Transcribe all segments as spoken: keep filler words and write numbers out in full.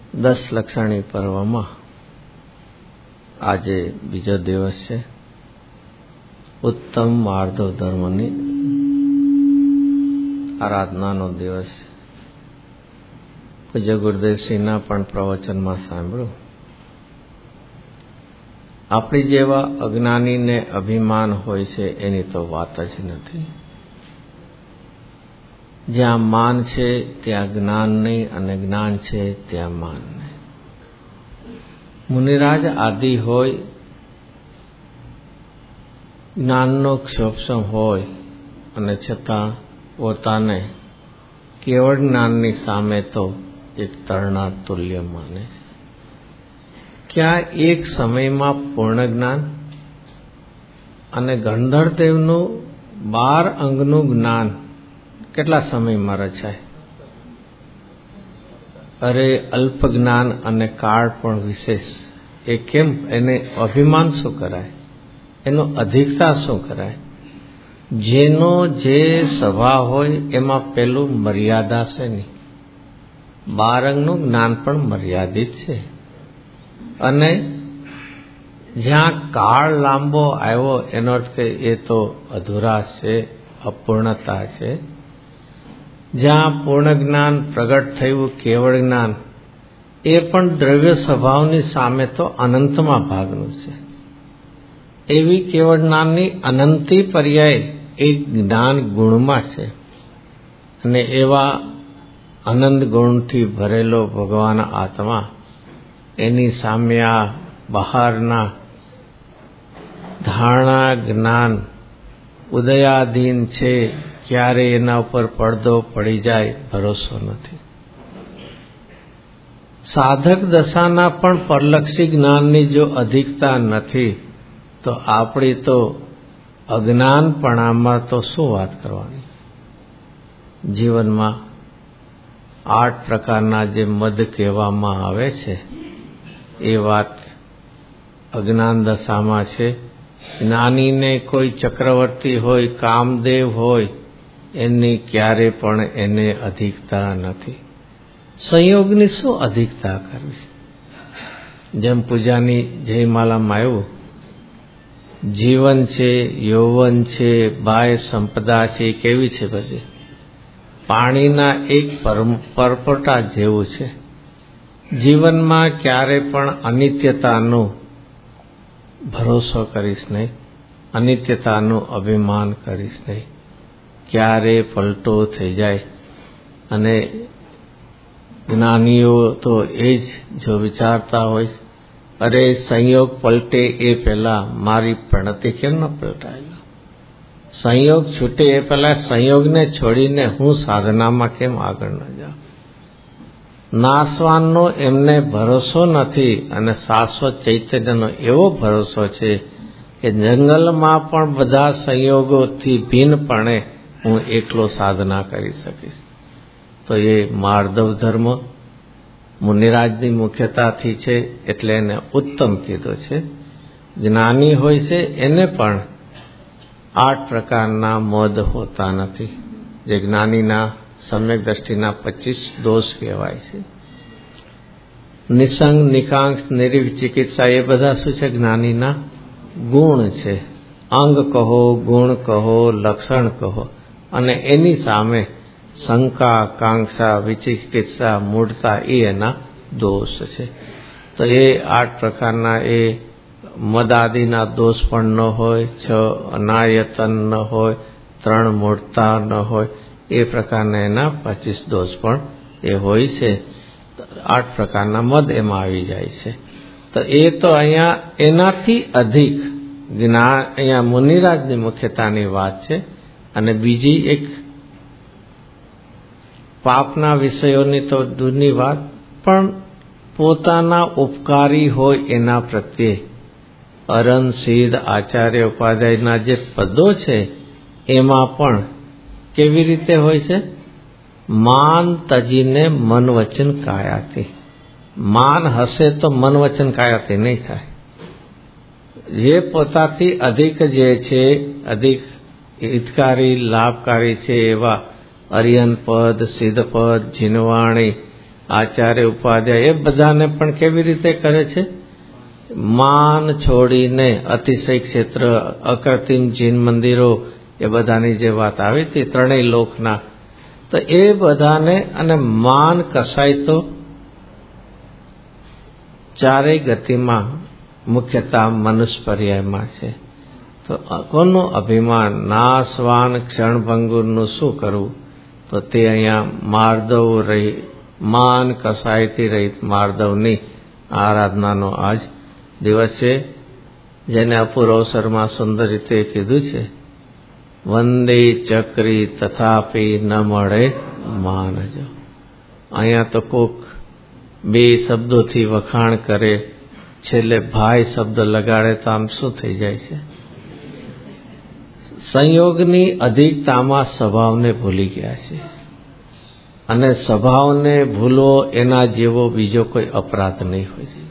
દસ લક્ષણી પર્વમાં આજે બીજો દિવસ છે. ઉત્તમ માર્ધવ ધર્મની આરાધનાનો દિવસ છે. પૂજ્ય ગુરુદેવશ્રીના પણ પ્રવચનમાં સાંભળ્યું. આપણી જેવા અજ્ઞાનીને અભિમાન હોય છે એની તો વાત જ નથી. જ્યાં માન છે ત્યાં જ્ઞાન નહીં, અને જ્ઞાન છે ત્યાં માન નહીં. મુનિરાજ આદિ હોય, જ્ઞાનનો ક્ષોભસમ હોય, અને છતાં પોતાને કેવળ જ્ઞાનની સામે તો એક તરણા તુલ્ય માને છે. ક્યાં એક સમયમાં પૂર્ણ જ્ઞાન અને ગંધર્વદેવનું બાર અંગનું જ્ઞાન કેટલા સમયમાં રચાય? અરે અલ્પ જ્ઞાન અને કાળ પણ વિશેષ. એ કેમ? એને અભિમાન શું કરાય? એનો અધિકતા શું કરાય? જેનો જે સ્વભાવ હોય એમાં પેલું મર્યાદા છે નહીં. બાર અંગનું જ્ઞાન પણ મર્યાદિત છે. અને જ્યાં કાળ લાંબો આવ્યો એનો અર્થ કે એ તો અધૂરા છે, અપૂર્ણતા છે. જ્યાં પૂર્ણ જ્ઞાન પ્રગટ થયું, કેવળ જ્ઞાન, એ પણ દ્રવ્ય સ્વભાવની સામે તો અનંતમાં ભાગનું છે. એવી કેવળ જ્ઞાનની અનંતી પર્યાય એ જ્ઞાન ગુણમાં છે. અને એવા આનંદ ગુણથી ભરેલો ભગવાન આત્મા, એની સામે આ બહારના ધારણા જ્ઞાન ઉદયાધીન છે. ક્યારે એના ઉપર પડદો પડી જાય ભરોસો નથી. સાધક દશાના પણ પરલક્ષી જ્ઞાનની જો અધિકતા નથી તો આપણી તો અજ્ઞાનપણામાં તો શું વાત કરવાની. જીવનમાં આઠ પ્રકારના જે મદ કહેવામાં આવે છે એ વાત અજ્ઞાન દશામાં છે. જ્ઞાનીને કોઈ ચક્રવર્તી હોય, કામદેવ હોય, એની ક્યારે પણ એને અધિકતા નથી. સંયોગની શું અધિકતા કરવી? જેમ પૂજાની જયમાલામાં આવ્યું, જીવન છે, યૌવન છે, બાહ્ય સંપદા છે, એ કેવી છે? બધી પાણીના એક પરપોટા જેવું છે. જીવનમાં ક્યારે પણ અનિત્યતાનો ભરોસો કરીશ નહીં, અનિત્યતાનું અભિમાન કરીશ નહીં. ક્યારે પલટો થઈ જાય. અને જ્ઞાનીઓ તો એ જ જો વિચારતા હોય, અરે સંયોગ પલટે એ પહેલા મારી પ્રણતિ કેમ ન પલટાયેલો? સંયોગ છૂટે એ પહેલા સંયોગને છોડીને હું સાધનામાં કેમ આગળ ન જાઉં? નાશવાનનો એમને ભરોસો નથી, અને શાશ્વત ચૈતન્યનો એવો ભરોસો છે કે જંગલમાં પણ બધા સંયોગોથી ભિન્નપણે હું એકલો સાધના કરી શકીશ. તો એ માર્ધવ ધર્મ મુનિરાજની મુખ્યતાથી છે, એટલે એને ઉત્તમ કીધો છે. જ્ઞાની હોય છે એને પણ આઠ પ્રકારના મોદ હોતા નથી, જે જ્ઞાનીના સમ્યક દ્રષ્ટિના પચીસ દોષ કહેવાય છે. નિસંગ, નિકાંક્ષ, નિર્વિચિકિત્સા, એ બધા શું છે? જ્ઞાનીના ગુણ છે. અંગ કહો, ગુણ કહો, લક્ષણ કહો. અને એની સામે શંકા, કાંક્ષા, વિચિકિત્સા, મૂઢતા, એ એના દોષ છે. તો એ આઠ પ્રકારના એ મદાદિના દોષ પણ ન હોય, છ અનાયતન ન હોય, ત્રણ મૂઢતા ન હોય, એ પ્રકારના એના પચીસ દોષ પણ એ હોય છે. આઠ પ્રકારના મદ એમાં આવી જાય છે. તો એ તો અહીંયા એનાથી અધિક જ્ઞાન, અહીંયા મુનિરાજની મુખ્યતાની વાત છે. અને બીજી એક પાપના વિષયોની તો દૂરની વાત, પણ પોતાના ઉપકારી હોય એના પ્રત્યે અરન, સિદ્ધ, આચાર્ય, ઉપાધ્યાયના જે પદો છે એમાં પણ કેવી રીતે હોય છે? માન તજીને મન વચન કાયાથી. માન હશે તો મન વચન કાયાથી નહીં થાય. જે પોતાથી અધિક જે છે, અધિક હિતકારી, લાભકારી છે એવા અરિયન પદ, સિદ્ધ પદ, જીનવાણી આચાર્ય ઉપાધ્યાય એ બધાને પણ કેવી રીતે કરે છે? માન છોડીને અતિશય ક્ષેત્ર, અકૃત્રિમ જીન મંદિરો, એ બધાની જે વાત આવી હતી ત્રણેય લોકના, તો એ બધાને અને માન કસાય તો ચારેય ગતિમાં મુખ્યતઃ મનુષ્ય પર્યાયમાં છે. તો કોનું અભિમાન? નાશવાન ક્ષણભંગુરનું શું કરવું? તો તે અહીંયા માર્દવ રહી, માન કસાયથી રહિત માર્દવની આરાધનાનો આજ દિવસ છે, જેને અપૂર્વ અવસરમાં સુંદર રીતે કીધું છે, વંદે ચક્રી તથાપી ન મળે માનજો. અહીંયા તો કોક બે શબ્દોથી વખાણ કરે, છેલ્લે ભાઈ શબ્દ લગાડે તો આમ શું થઈ જાય છે? સંયોગની અધિકતામાં સ્વભાવને ભૂલી ગયા છે, અને સ્વભાવને ભૂલવો એના જેવો બીજો કોઈ અપરાધ નહીં હોય.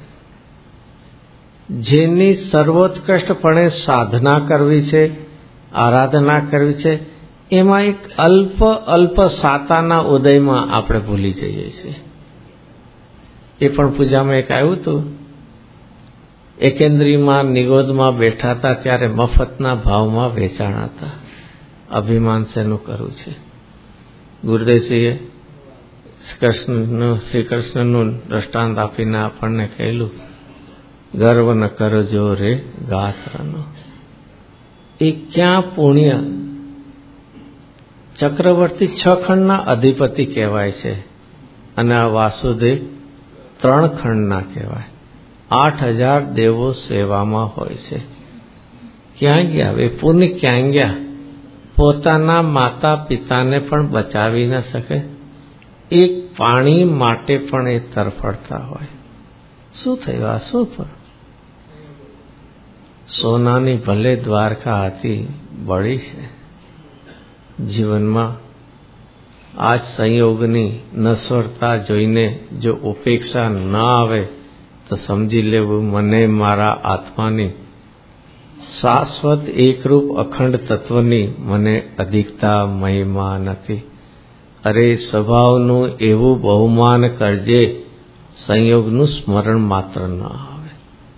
જેની સર્વોત્કૃષ્ટપણે સાધના કરવી છે, આરાધના કરવી છે, એમાં એક અલ્પ અલ્પ સાતાના ઉદયમાં આપણે ભૂલી જઈએ છીએ. એ પણ પૂજામાં એક આવ્યું હતું, એકેન્દ્રીમાં નિગોદમાં બેઠા હતા ત્યારે મફતના ભાવમાં વેચાણા હતા. અભિમાન શેનું કરવું છે? ગુરુદેવસિંહે કૃષ્ણનું શ્રી કૃષ્ણનું દ્રષ્ટાંત આપીને આપણને કહેલું, ગર્વ ન કરજો રે ગાત્રનો. એ ક્યાં પુણ્ય! ચક્રવર્તી છ ખંડના અધિપતિ કહેવાય છે, અને આ વાસુદેવ ત્રણ ખંડના કહેવાય. આઠ હજાર દેવો સેવામાં હોય છે. ક્યાં ગયા એ પુણ્ય? ક્યાં ગયા? પોતાના માતા પિતાને પણ બચાવી ન શકે, એક પાણી માટે પણ એ તરફડતા હોય. શું થયું? આ શું? પણ સોનાની ભલે દ્વારકા હતી, બળી છે. જીવનમાં આ સંયોગની નશ્વરતા જોઈને જો ઉપેક્ષા ન આવે તો સમજી લેવું, મને મારા આત્માની શાશ્વત એકરૂપ અખંડ તત્વની મને અધિકતા મહિમા નથી. અરે સ્વભાવનું એવું બહુમાન કરજે, સંયોગનું સ્મરણ માત્ર ન આવે.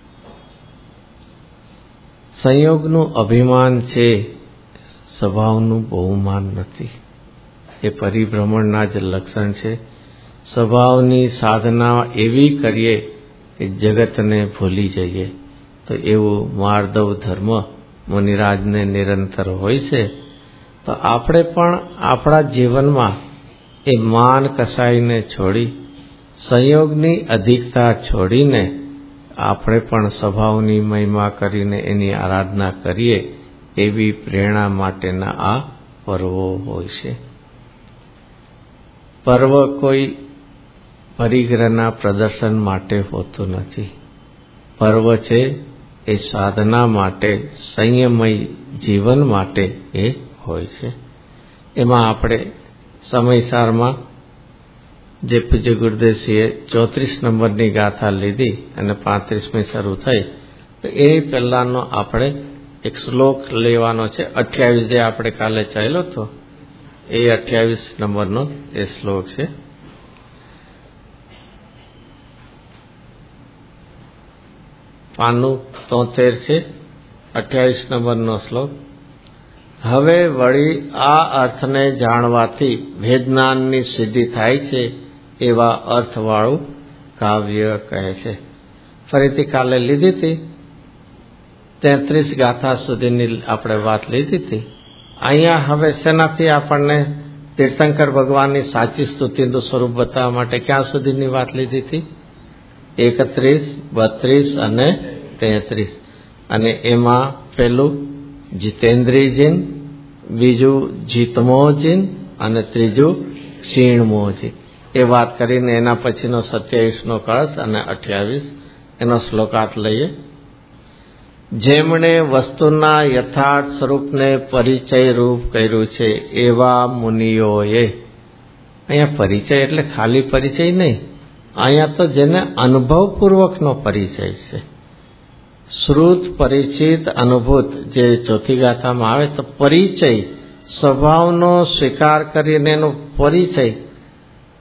સંયોગનું અભિમાન છે, સ્વભાવનું બહુમાન નથી. એ પરિભ્રમણના જ લક્ષણ છે. સ્વભાવની સાધના એવી કરીએ કે જગતને ભૂલી જઈએ, તો એવું માર્દવ ધર્મ મુનિરાજને નિરંતર હોય છે. તો આપણે પણ આપણા જીવનમાં એ માન કસાઈને છોડી, સંયોગની અધિકતા છોડીને આપણે પણ સ્વભાવની મહિમા કરીને એની આરાધના કરીએ, એવી પ્રેરણા માટેના આ પર્વો હોય છે. પર્વ કોઈ પરિગ્રહના પ્રદર્શન માટે હોતું નથી. પર્વ છે એ સાધના માટે, સંયમય જીવન માટે એ હોય છે. એમાં આપણે સમયસારમાં જે પૂજ્ય ગુરુદેવસિંહે ચોત્રીસ નંબરની ગાથા લીધી અને પાંત્રીસમી શરૂ થઈ, તો એ પહેલાનો આપણે એક શ્લોક લેવાનો છે. અઠ્યાવીસ જે આપણે કાલે ચાલ્યો હતો, એ અઠ્યાવીસ નંબરનો એ શ્લોક છે. પાનું તોતેર છે, અઠ્યાવીસ નંબરનો શ્લોક. હવે વળી આ અર્થને જાણવાથી વેદજ્ઞાનની સિદ્ધિ થાય છે, એવા અર્થવાળું કાવ્ય કહે છે. ફરીથી કાલે લીધી હતી, તેત્રીસ ગાથા સુધીની આપણે વાત લીધી હતી. અહીંયા હવે શેનાથી આપણને તીર્થંકર ભગવાનની સાચી સ્તુતિનું સ્વરૂપ બતાવવા માટે ક્યાં સુધીની વાત લીધી હતી? એકત્રીસ, બત્રીસ અને તેત્રીસ. અને એમાં પેલું જીતેન્દ્રિયજીન, બીજું જીતમોજીન અને ત્રીજું ક્ષીણમોજી. એ વાત કરીને એના પછીનો સત્યાવીસનો કળશ અને અઠ્યાવીસ એનો શ્લોકાર્થ લઈએ. જેમણે વસ્તુના યથાર્થ સ્વરૂપને પરિચય રૂપ કર્યું છે, એવા મુનિઓએ. અહીંયા પરિચય એટલે ખાલી પરિચય નહીં, અહીંયા તો જેને અનુભવપૂર્વકનો પરિચય છે. શ્રુત, પરિચિત, અનુભૂત જે ચોથી ગાથામાં આવે, તો પરિચય સ્વભાવનો સ્વીકાર કરીને એનો પરિચય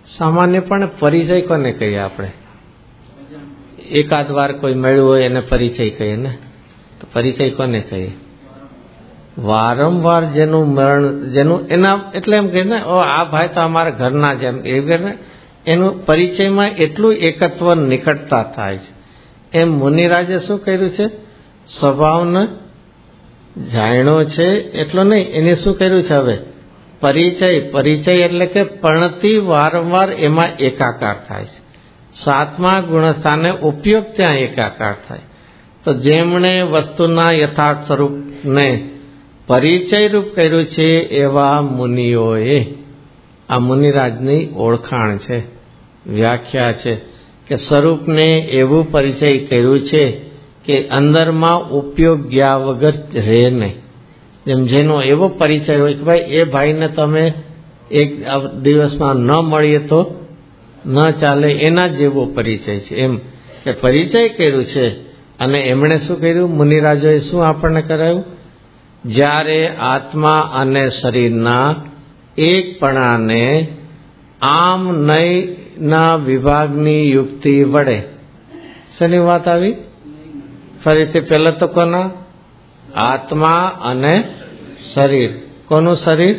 સામાન્યપણે પરિચય કોને કહીએ આપણે? એકાદ વાર કોઈ મળ્યું હોય એને પરિચય કહીએ ને. તો પરિચય કોને કહીએ? વારંવાર જેનું મરણ, જેનું એના એટલે એમ કહે ને, ઓ આ ભાઈ તો અમારા ઘરના જેમ, એમ કહે ને, એનું પરિચયમાં એટલું એકત્વ નિકટતા થાય છે. એમ મુનિરાજે શું કર્યું છે? સ્વભાવને જાણ્યો છે એટલો નહીં, એને શું કર્યું છે હવે? પરિચય. પરિચય એટલે કે પણતી વારંવાર એમાં એકાકાર થાય છે. સાતમા ગુણસ્થાને ઉપયોગ ત્યાં એકાકાર થાય. તો જેમણે વસ્તુના યથાર્થ સ્વરૂપને પરિચય રૂપ કર્યું છે એવા મુનિઓએ, આ મુનિરાજની ઓળખાણ છે, વ્યાખ્યા છે કે સ્વરૂપને એવું પરિચય કર્યું છે કે અંદરમાં ઉપયોગ ગયા વગર રહે નહીં. જેમ જેનો એવો પરિચય હોય કે ભાઈ એ ભાઈને તમે એક દિવસમાં ન મળીએ તો ન ચાલે, એના જેવો પરિચય છે. એમ કે પરિચય કર્યું છે. અને એમણે શું કર્યું? મુનિરાજોએ શું આપણને કરાયું? જ્યારે આત્મા અને શરીરના એકપણાને આમ નયના વિભાગની યુક્તિ વડે, શેની વાત આવી? ફરીથી પહેલા તો કોના? આત્મા અને શરીર. કોનું શરીર?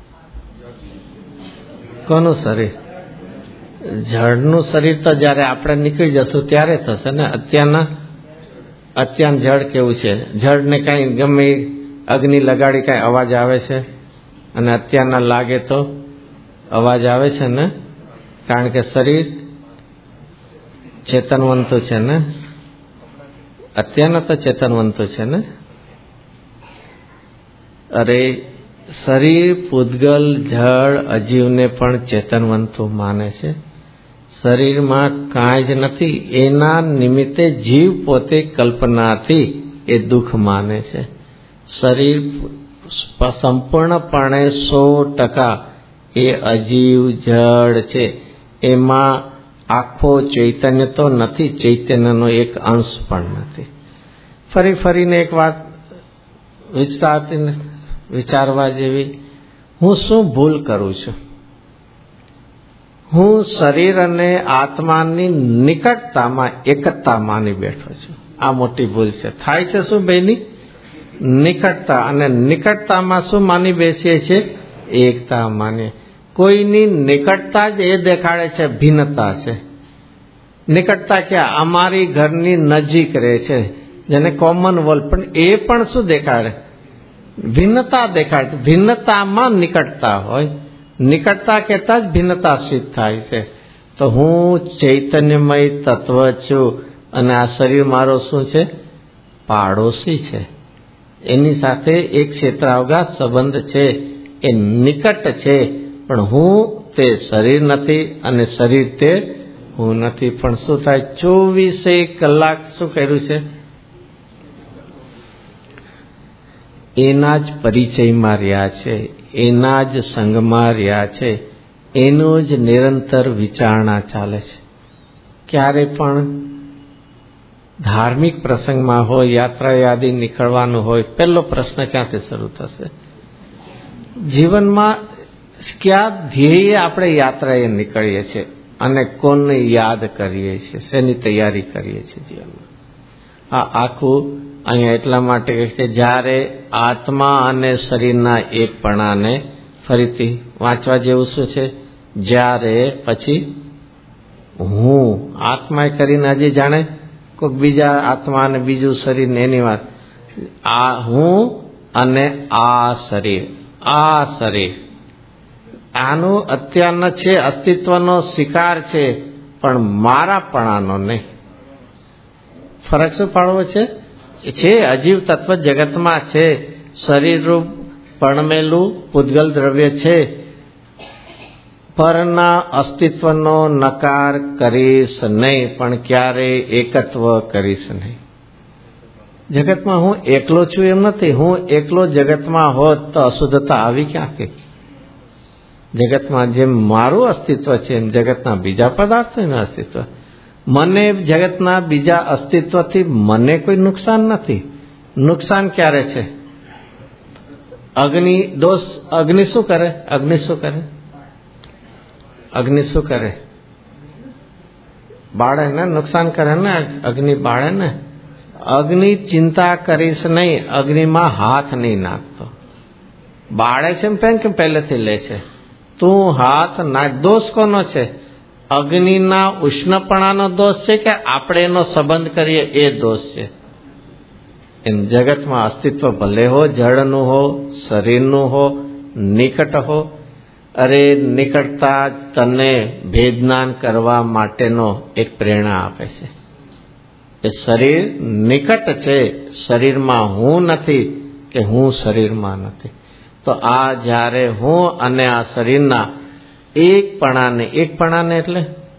કોનું શરીર? જળનું શરીર તો જ્યારે આપણે નીકળી જશું ત્યારે થશે ને. અત્યારના અત્યાર જળ કેવું છે? જળને કાંઈ ગમે અગ્નિ લગાડી કાંઈ અવાજ આવે છે? અને અત્યારના લાગે તો અવાજ આવે છે ને, કારણ કે શરીર ચેતનવંતું છે ને. અત્યારના તો ચેતનવંતું છે ને. અરે શરીર, પૂતગલ, જળ, અજીવને પણ ચેતનવંતું માને છે. શરીરમાં કાંઈ જ નથી, એના નિમિત્તે જીવ પોતે કલ્પનાથી એ દુઃખ માને છે. શરીર સંપૂર્ણપણે સો ટકા એ અજીવ જળ છે. એમાં આખો ચૈતન્ય તો નથી, ચૈતન્યનો એક અંશ પણ નથી. ફરી ફરીને એક વાત વિચારતી વિચારવા જેવી, હું શું ભૂલ કરું છું? હું શરીર અને આત્માની નિકટતામાં એકતા માની બેઠો છું. આ મોટી ભૂલ છે. થાય છે શું બેની? નિકટતા. અને નિકટતામાં શું માની બેસીએ છીએ? એકતા માનીએ. કોઈની નિકટતા જ એ દેખાડે છે ભિન્નતા છે. નિકટતા ક્યાં? અમારી ઘરની નજીક રહે છે, જેને કોમન વર્લ્ડ, પણ એ પણ શું દેખાડે? ભિન્નતા દેખાડે. ભિન્નતામાં નિકટતા હોય. નિકટતા કહેતા જ ભિન્નતા સિદ્ધ થાય છે. તો હું ચૈતન્યમય તત્વ છું અને આ શરીર મારો શું છે? પાડોશી છે. એની સાથે એક ક્ષેત્રાવકાશ સંબંધ છે, એ નિકટ છે. પણ હું તે શરીર નથી અને શરીર તે હું નથી. પણ શું થાય? ચોવીસે કલાક શું કર્યું છે? એના જ પરિચયમાં રહ્યા છે, એના જ સંગમાં રહ્યા છે, એનો જ નિરંતર વિચારણા ચાલે છે. ક્યારે પણ ધાર્મિક પ્રસંગમાં હોય, યાત્રા યાદી નીકળવાનું હોય, પહેલો પ્રશ્ન ક્યાંથી શરૂ થશે? જીવનમાં કયા ધ્યેય આપણે યાત્રાએ નીકળીએ છીએ અને કોને યાદ કરીએ છીએ, શેની તૈયારી કરીએ છીએ જીવનમાં? આ આખું અહીંયા એટલા માટે કહે છે, જ્યારે આત્મા અને શરીરના એકપણાને, ફરીથી વાંચવા જેવું શું છે? જ્યારે પછી હું આત્માએ કરીને હજી જાણે કોઈક બીજા આત્મા અને બીજું શરીર ને એની વાત. આ હું અને આ શરીર, આ શરીર આનું અત્યારનો છે, અસ્તિત્વનો સ્વીકાર છે, પણ મારાપણાનો નહીં. ફરક શું પાડવો છે? છે અજીવ તત્વ જગતમાં છે, શરીરરૂપ પરણમેલું પૂતગલ દ્રવ્ય છે, પરના અસ્તિત્વનો નકાર કરીશ નહીં, પણ ક્યારેય એકત્વ કરીશ નહીં. જગતમાં હું એકલો છું એમ નથી. હું એકલો જગતમાં હોત તો અશુદ્ધતા આવી ક્યાંથી? જગતમાં જેમ મારું અસ્તિત્વ છે એમ જગતના બીજા પદાર્થોનું અસ્તિત્વ. મને જગતના બીજા અસ્તિત્વથી મને કોઈ નુકસાન નથી. નુકસાન ક્યારે છે? અગ્નિ દોષ. અગ્નિ શું કરે? અગ્નિ શું કરે? અગ્નિ શું કરે? બાળે ને, નુકસાન કરે ને, અગ્નિ બાળે ને. અગ્નિ ચિંતા કરીશ નહીં, અગ્નિમાં હાથ નહીં નાખતો. બાળે છે એમ કે પહેલેથી લે છે. તું હાથ ના, દોષ કોનો છે? અગ્નિના ઉષ્ણપણાનો દોષ છે કે આપણે એનો સંબંધ કરીએ એ દોષ છે? એમ જગતમાં અસ્તિત્વ ભલે હો, જળનું હો, શરીરનું હો, નિકટ હો, અરે નિકટતા જ તને ભેદનાન કરવા માટેનો એક પ્રેરણા આપે છે. એ શરીર નિકટ છે, શરીરમાં હું નથી કે હું શરીરમાં નથી. તો આ જ્યારે હું અને આ શરીરના એકપણાને, એકપણાને એટલે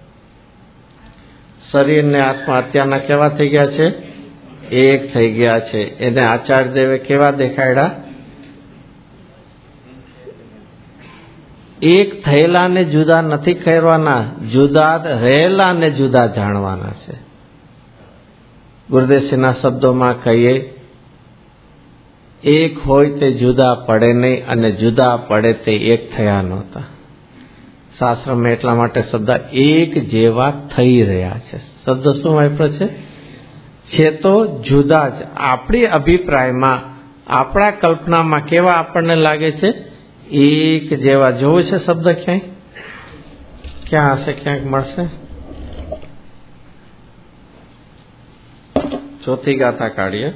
શરીરને આત્મા અત્યારના કેવા થઈ ગયા છે? એક થઈ ગયા છે. એને આચાર્યદેવે કેવા દેખાડ્યા? એક થયેલાને જુદા નથી કરવાના, જુદા રહેલાને જુદા જાણવાના છે. ગુરુદેવસિંહના શબ્દોમાં કહીએ, એક હોય તે જુદા પડે નહીં અને જુદા પડે તે એક થયા નહોતા. શાસ્ત્રમાં એટલા માટે શબ્દ એક જેવા થઈ રહ્યા છે. શબ્દ શું વાપરો છે? છે તો જુદા જ. આપણી અભિપ્રાયમાં, આપણા કલ્પનામાં કેવા આપણને લાગે છે? એક જેવા. જોવું છે શબ્દ ક્યાંય? ક્યાં હશે? ક્યાંક મળશે? ચોથી ગાથા કાઢીએ.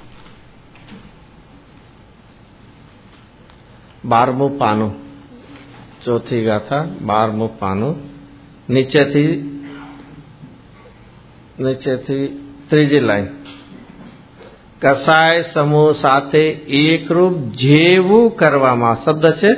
બારમું પાનું, ચોથી ગાથા, બારમું પાનું, નીચેથી નીચેથી ત્રીજી લાઈન. કસાય સમૂહ સાથે એકરૂપ જેવું કરવામાં, શબ્દ છે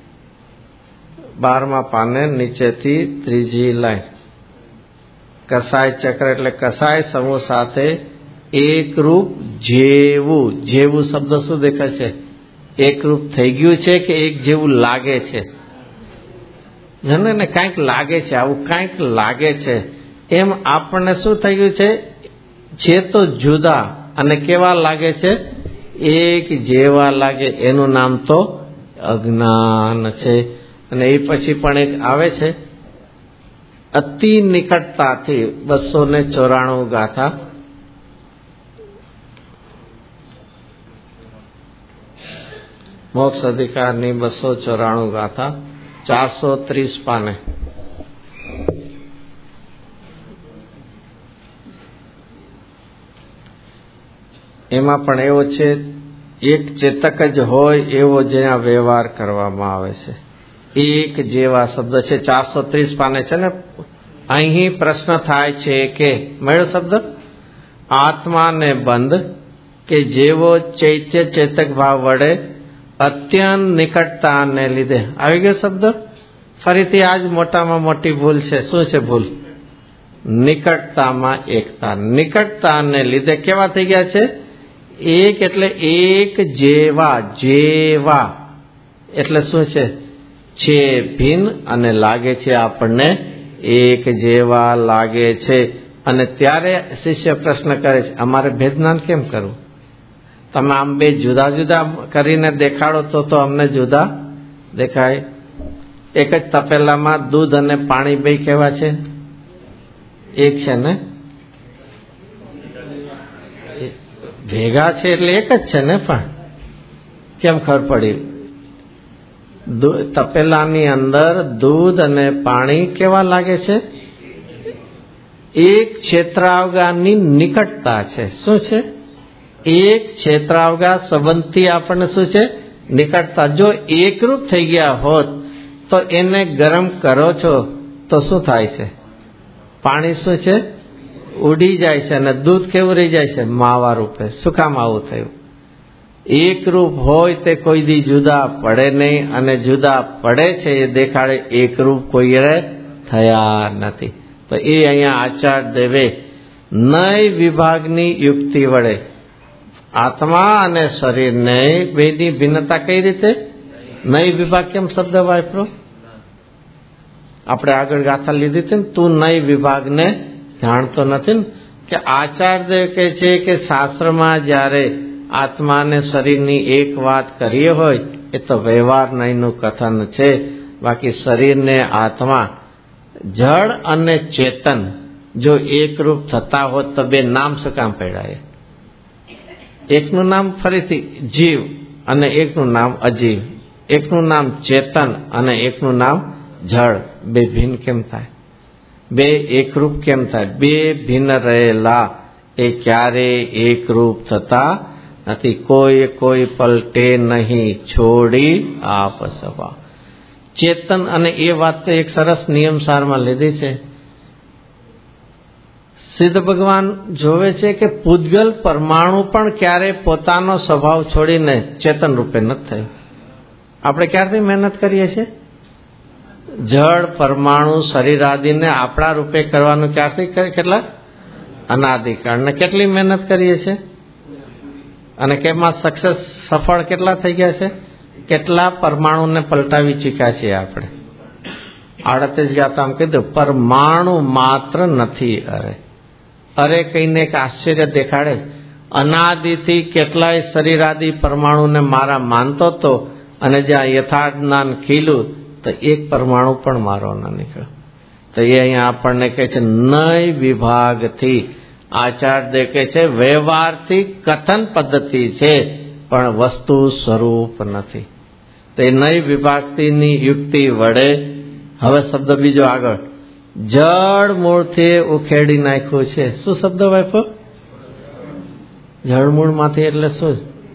બારમા પાને, નીચેથી ત્રીજી લાઈન. કસાય ચક્ર એટલે કસાય સમૂહ સાથે એકરૂપ જેવું. જેવું શબ્દ શું દેખાય છે? એકરૂપ થઈ ગયું છે કે એક જેવું લાગે છે? જને ને કાંઈક લાગે છે, આવું કાંઈક લાગે છે. એમ આપણને શું થઈ ગયું છે? છે તો જુદા અને કેવા લાગે છે? એક જેવા લાગે. એનું નામ તો અજ્ઞાન છે. અને એ પછી પણ એક આવે છે, અતિ નિકટતાથી, બસો ને ચોરાણું ગાથા. મોક્ષ અધિકારની બસો ચોરાણું ગાથા, ચારસો ત્રીસ પાને. એમાં પણ એવો છે, એક ચેતક જ હોય એવો જ્યાં વ્યવહાર કરવામાં આવે છે. એક જેવા શબ્દ છે, ચારસો ત્રીસ પાને છે ને. અહીં પ્રશ્ન થાય છે કે મળ્યો શબ્દ? આત્માને બંધ કે જેવો ચૈત્ય ચેતક ભાવ વડે અત્યંત નિકટતાને લીધે. આવી ગયો શબ્દ? ફરીથી આજ મોટામાં મોટી ભૂલ છે. શું છે ભૂલ? નિકટતામાં એકતા. નિકટતાને લીધે કેવા થઈ ગયા છે? એક એટલે એક જેવા. જેવા એટલે શું છે? છે ભિન્ન અને લાગે છે આપણને એક જેવા લાગે છે. અને ત્યારે શિષ્ય પ્રશ્ન કરે છે, અમારે ભેદનાન કેમ કરવું? તમે આમ બે જુદા જુદા કરીને દેખાડો તો તો અમને જુદા દેખાય. એક જ તપેલામાં દૂધ અને પાણી બે કેવા છે? એક છે ને? ભેગા છે એટલે એક જ છે ને. પણ કેમ ખબર પડી? તપેલાની અંદર દૂધ અને પાણી કેવા લાગે છે? એક ક્ષેત્રાવગાની નિકટતા છે. શું છે? એક ક્ષેત્રાવગા સંબંધથી આપણને શું છે? નિકટતા. જો એકરૂપ થઈ ગયા હોત તો એને ગરમ કરો છો તો શું થાય છે? પાણી શું છે? ઉડી જાય છે. અને દૂધ કેવું રહી જાય છે? માવા રૂપે. શું કામ આવું થયું? એકરૂપ હોય તે કોઈ દી જુદા પડે નહીં, અને જુદા પડે છે એ દેખાડે એકરૂપ કોઈ થયા નથી. તો એ અહીંયા આચાર્ય દેવે નય વિભાગની યુક્તિ વડે આત્મા અને શરીરને બેની ભિન્નતા કઈ રીતે? નય વિભાગ કેમ શબ્દ વાપરો? આપણે આગળ ગાથા લીધી હતી ને, તું નય વિભાગને જાણતો નથી ને. કે આચાર્ય કહે છે કે શાસ્ત્રમાં જ્યારે આત્મા અને શરીરની એક વાત કરીએ હોય એ તો વ્યવહાર નયનું કથન છે. બાકી શરીરને આત્મા જળ અને ચેતન જો એકરૂપ થતા હોત તો બે નામ શું કામ પડ્યા? એકનું નામ ફરીથી જીવ અને એકનું નામ અજીવ, એકનું નામ ચેતન અને એકનું નામ જળ. બે ભિન્ન કેમ થાય? બે એકરૂપ કેમ થાય? બે ભિન્ન રહેલા એ ક્યારે એકરૂપ થતા નથી. કોઈ કોઈ પલટે નહીં, છોડી આપ સભા. ચેતન અને એ વાત તો એક સરસ નિયમ સારમાં લીધી છે. સિદ્ધ ભગવાન જોવે છે કે પૂતગલ પરમાણુ પણ ક્યારે પોતાનો સ્વભાવ છોડીને ચેતન રૂપે નથી થયું. આપણે ક્યારથી મહેનત કરીએ છીએ? જળ પરમાણુ શરીર આદિને આપણા રૂપે કરવાનું ક્યારથી? કેટલા અનાદિકાળ ને કેટલી મહેનત કરીએ છીએ અને કેમાં સક્સેસ સફળ કેટલા થઈ ગયા છે? કેટલા પરમાણુને પલટાવી ચૂક્યા છીએ આપણે? આડત્રીસ ગાતા આમ કીધું પરમાણુ માત્ર નથી. અરે અરે કહીને એક આશ્ચર્ય દેખાડે. અનાદિથી કેટલાય શરીર આદિ પરમાણુને મારા માનતો હતો અને જ્યાં યથાર્થ જ્ઞાન ખીલું તો એક પરમાણુ પણ મારો ના નીકળ્યો. તો એ અહીંયા આપણને કહે છે નય વિભાગથી. આચાર દેખે છે વ્યવહારથી કથન પદ્ધતિ છે પણ વસ્તુ સ્વરૂપ નથી. તો એ નય વિભાગની યુક્તિ વડે હવે શબ્દ બીજો આગળ જળ મૂળથી ઉખેડી નાખ્યું છે. શું શબ્દ વાપરો? જળમૂળ માંથી એટલે શું?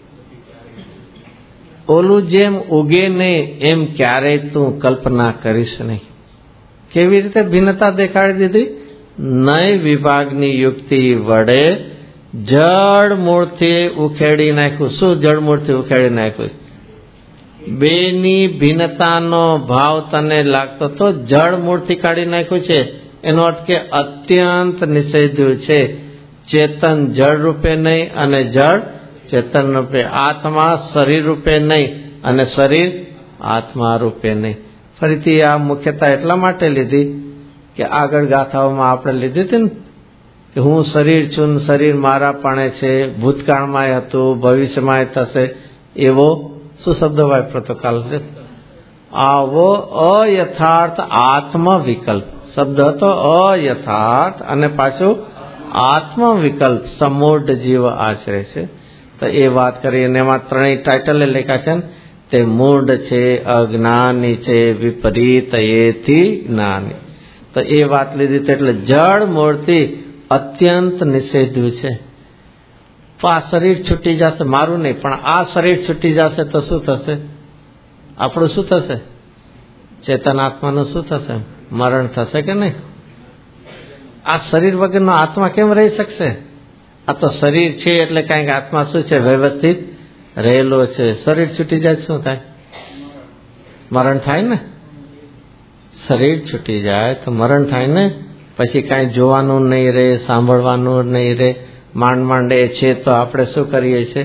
ઓલું જેમ ઉગે નહીં એમ ક્યારેય તું કલ્પના કરીશ નહીં. કેવી રીતે ભિન્નતા દેખાડી દીધી? નય વિભાગની યુક્તિ વડે જળ મૂળથી ઉખેડી નાખ્યું. શું જળ મૂળથી ઉખેડી નાખ્યું? બેની ભિન્નતાનો ભાવ તને લાગતો તો જળ મૂળથી કાઢી નાખ્યું છે. એનો અર્થ કે અત્યંત નિષેધ્યું છે. ચેતન જળ રૂપે નહીં અને જળ ચેતન રૂપે, આત્મા શરીર રૂપે નહીં અને શરીર આત્મા રૂપે નહીં. ફરીથી આ મુખ્યતા એટલા માટે લીધી કે આગળ ગાથાઓમાં આપણે લીધી હતી ને કે હું શરીર છું, શરીર મારા પણ છે, ભૂતકાળમાં હતું, ભવિષ્યમાં થશે. એવો શું શબ્દ વાપરો તો કાલ? આવો અયથાર્થ આત્મ વિકલ્પ શબ્દ હતો. અયથાર્થ અને પાછું આત્મ વિકલ્પ સમૂઢ જીવ આચરે છે. તો એ વાત કરી અને એમાં ત્રણેય ટાઇટલ લખ્યા છે ને. તે મૂઢ છે, અજ્ઞાની છે, વિપરીત એથી જ્ઞાની. તો એ વાત લીધી એટલે જળ મૂળથી અત્યંત નિષેધ્યું છે. તો આ શરીર છૂટી જશે, મારું નહીં પણ આ શરીર છૂટી જશે તો શું થશે? આપણું શું થશે? ચેતન આત્માનું શું થશે? મરણ થશે કે નહીં? આ શરીર વગરનો આત્મા કેમ રહી શકશે? આ તો શરીર છે એટલે કાંઈક આત્મા શું છે? વ્યવસ્થિત રહેલો છે. શરીર છૂટી જાય શું થાય? મરણ થાય ને. શરીર છૂટી જાય તો મરણ થાય ને. પછી કાંઈ જોવાનું નહીં રહે, સાંભળવાનું નહીં રહે. માંડ માંડ એ છે તો આપણે શું કરીએ છીએ?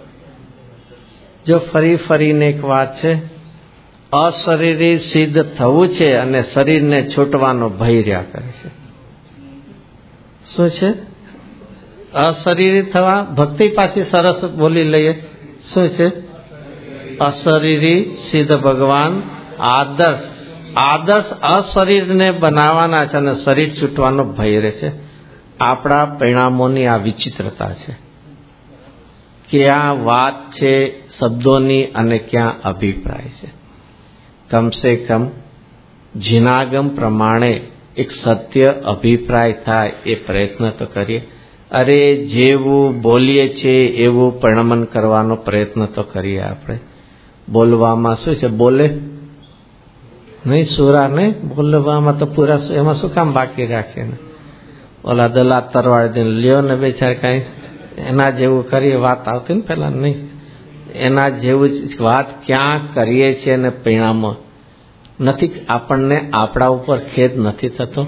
જો ફરી ફરીને એક વાત છે, અશરીરી સિદ્ધ થવું છે અને શરીરને છૂટવાનો ભય રહ્યા કરે છે. શું છે? અશરીરી થવા. ભક્તિ પાછી સરસ બોલી લઈએ. શું છે? અશરીરી સિદ્ધ ભગવાન આદર્શ. આદર્શ અશરીરને બનાવવાના છે અને શરીર છૂટવાનો ભય રહે છે. આપણા પરિણામોની આ વિચિત્રતા છે. ક્યાં વાત છે શબ્દોની અને ક્યાં અભિપ્રાય છે. કમસે કમ જીનાગમ પ્રમાણે એક સત્ય અભિપ્રાય થાય એ પ્રયત્ન તો કરીએ. અરે જેવું બોલીએ છીએ એવું પરિણમન કરવાનો પ્રયત્ન તો કરીએ. આપણે બોલવામાં શું છે? બોલે નહીં સુરા નહીં. બોલવામાં તો પૂરા એમાં શું કામ બાકી રાખીએ ને? ઓલા દલા તરવાડી દઈને લ્યો ને બેચાર કાંઈ એના જેવું કરીએ. વાત આવતી ને પેલા નહીં. એના જેવું વાત ક્યાં કરીએ છીએ ને પરિણામો નથી. આપણને આપણા ઉપર ખેદ નથી થતો?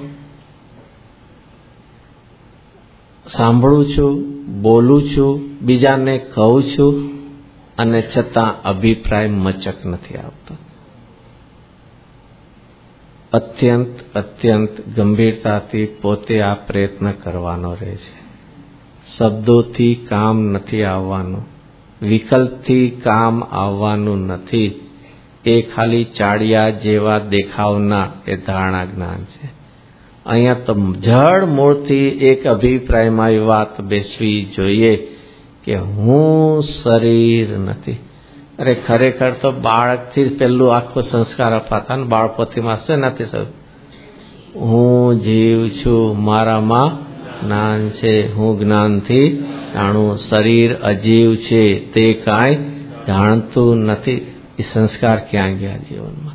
સાંભળું છું, બોલું છું, બીજાને કહું છું અને છતાં અભિપ્રાય મચક નથી આવતો. અત્યંત અત્યંત ગંભીરતાથી પોતે આ પ્રયત્ન કરવાનો રહે છે. શબ્દોથી કામ નથી આવવાનું, વિકલ્પથી કામ આવવાનું નથી. એ ખાલી ચાડિયા જેવા દેખાવના એ ધારણા જ્ઞાન છે. અહીંયા તો જળ મૂળથી એક અભિપ્રાયમાં એ વાત બેસવી જોઈએ કે હું શરીર નથી. અરે ખરેખર તો બાળકથી જ પેલું આખો સંસ્કાર અપાતા ને બાળપોથીમાં છે નથી સર. હું જીવ છું, મારામાં જ્ઞાન છે, હું જ્ઞાનથી જાણું. શરીર અજીવ છે, તે કાંઈ જાણતું નથી. એ સંસ્કાર ક્યાં ગયા જીવનમાં?